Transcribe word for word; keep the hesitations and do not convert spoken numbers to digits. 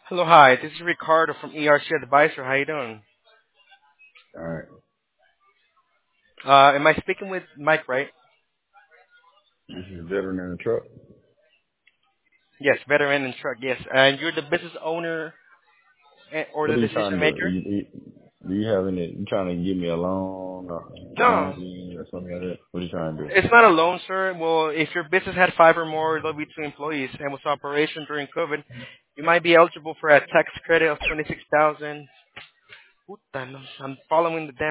Hello, hi. This is Ricardo from E R C Advisor. How you doing? All right. Uh, am I speaking with Mike, right? This is veteran in the truck. Yes, veteran and truck. Yes, and you're the business owner eh, or What the are you decision trying to do? maker? You, you, do you have any? You trying to give me a loan or No, financing or something like that? What are you trying to do? it's not a loan, sir. Well, if your business had five or more W two employees and was operation during COVID, you might be eligible for a tax credit of twenty-six thousand. Puta, no, I'm following the damn